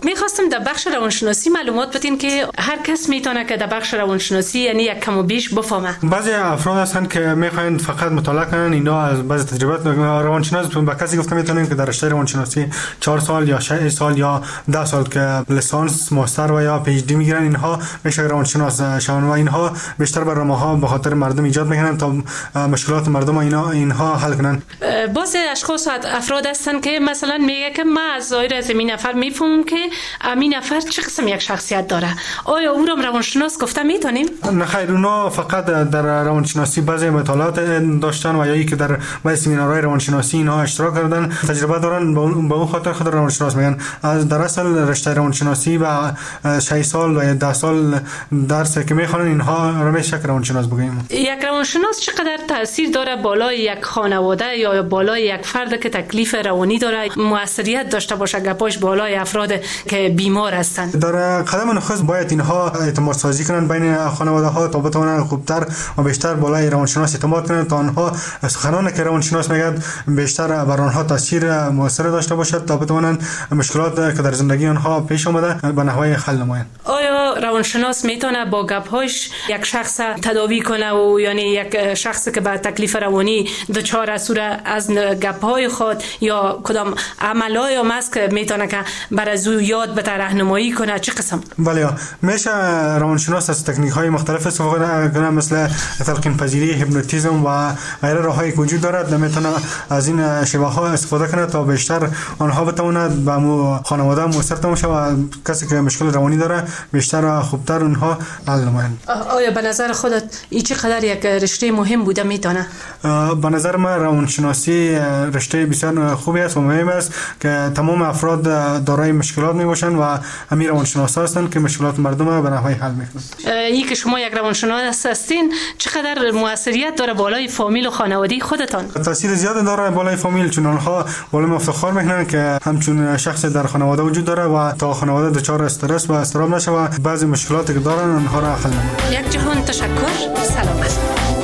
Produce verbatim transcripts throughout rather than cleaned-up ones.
میخواستم در بخش روانشناسی معلومات بدین که هر کس میتونه که در بخش روانشناسی یعنی یک کم و بیش بفهمه. بعضی افراد هستن که میخواین فقط مطالعه کنن، اینا از بعضی تجربات روانشناس به کسی گفته میتونن که در رشته روانشناسی چهار سال یا شش سال یا ده سال که لیسانس، ماستر و یا پی اچ دی میگیرن، اینها میشه روانشناس شون و اینها بیشتر برای ماها به خاطر مردم ایجاد میکنن تا مشکلات مردم اینا اینها حل کنن. بعضی اشخاص افراد هستن که مثلا میگه که ما از ظاهر از این نفر میفهمم که این نفر چه قسم یک شخصیت داره. آیا او را روانشناس گفته میتونیم؟ نه خیر، اونا فقط در روانشناسی بعضی مطالعات داشتن و یا ای که در بعضی سمینارهای روانشناسی اینها اشتراک کردن، تجربه دارن، به اون خاطر خود روانشناس میگن. از در اصل رشته روانشناسی و شش سال و ده سال درس که میخوانن اینها رو میشه روانشناس بگیم. یک روانشناس چقدر تاثیر داره بالای یک خانواده یا بالای یک فرد که تکلیف روانی داره موثریت داشته باشه گپاش بالای افراد که بیمار هستند؟ در قدم نخست باید اینها اعتماد سازی کنن بین خانواده ها تا بتوانن خوبتر و بیشتر بالای روانشناس اعتماد کنن تا آنها سخنانی که روانشناس میگن بیشتر بر آنها تاثیر موثر داشته باشد تا بتوانن مشکلات که در زندگی آنها پیش اومده به نحوی حل نمایند. آیا روانشناس میتونه با گپ‌هاش یک شخص تداوی کنه و یعنی یک شخصی که با تکلیف روانی دچار است از گپ‌های خود یا کدام عملای ماسک میتونه که بر از او یاد بده راهنمایی کنه چه قسم؟ بله، میشه روانشناس از تکنیک‌های مختلف استفاده کنه مثل تلقین پذیری، هیپنوتیزم و غیره راههایی که وجود دارد. میتونه از این شیوه‌ها استفاده کنه تا بیشتر آنها بتواند به مو خانواده موثر تماشه و کسی که مشکل روانی داره بیشتر خوبتر اونها حل نمایند. آیا به نظر خودت این چقدر یک رشته مهم بوده میتونه؟ به نظر من روانشناسی رشته بسیار خوبی است و مهم است که تمام افراد دارای مشکلات میباشند و همین روانشناسا هستند که مشکلات مردم به نحوی حل میکنند. این که شما یک روانشناس هستین چقدر موثریت داره بالای فامیل و خانواده خودتان؟ تاثیر زیاد داره بالای فامیل، چون آنها بالا افتخار میکنن که همچون شخص در خانواده وجود داره و تا خانواده دچار استرس و اضطراب نشه و بعضی مشکلاتی که دارن آنها را حل نمایند. یک جهان تشکر. سلامت.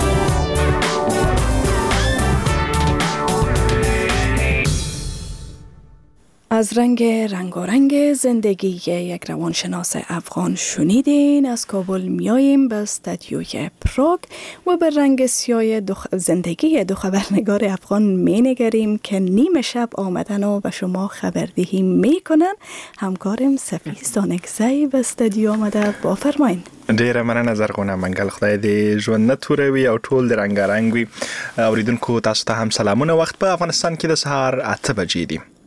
از رنگ رنگارنگ زندگی یک روانشناس افغان شنیدین. از کابل میاییم به استودیوی پراگ و به رنگ سیاه دو زندگی دو خبرنگار افغان می نگریم که نیمه شب آمدن و به شما خبردهی می کنن. همکارم سفیز دانکزی به استودیو آمده. با فرماین. ډیره مننه زرغونه منګل، خدای دې ژوند نه توروي او ټول د رنګارنګ وي. اوریدونکو تاسو ته هم سلامونه. وخت په افغانستان کې د سهار اته بجې دي.